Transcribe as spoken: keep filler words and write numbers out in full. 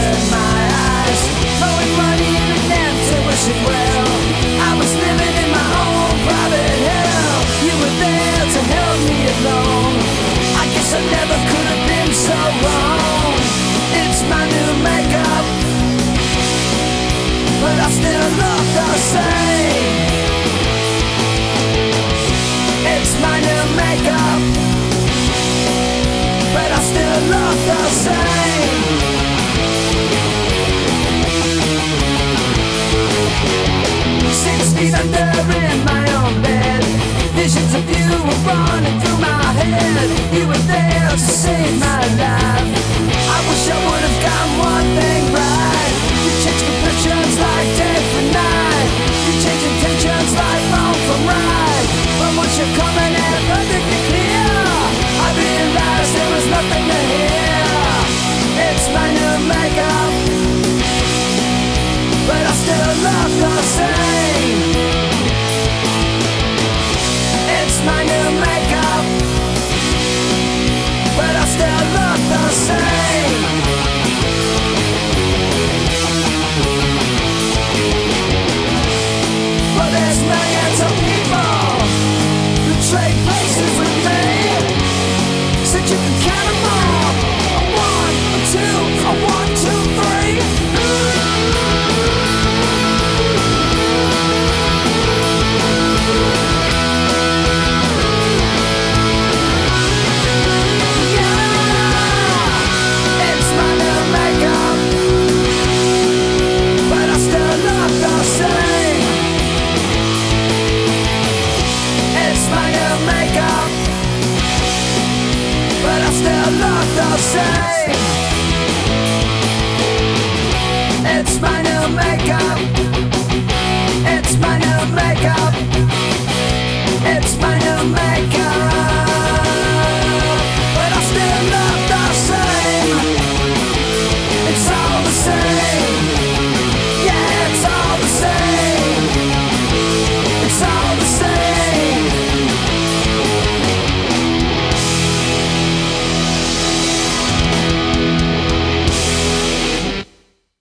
in my eyes, throwing money in an empty wishing well. I was living in my own private hell. You were there to help me along. I guess I never could have been so wrong. It's my new makeup, but I still look the same. It's my new makeup, but I still look the same. Six feet under in my own bed, visions of you were running through my head. You were there to save my life. I wish I would have gotten one thing right. You changed complexions like day for night. You changed intentions like wrong from right. But once you're coming and perfectly clear, I realized there was nothing to hear. It's my new makeup, but I still look the same. It's my new makeup, but I still look the same. But there's millions of people who trade places with me. Said you can count them all. A one, a two, a one, two, three. Same. It's my new makeup. It's my new makeup.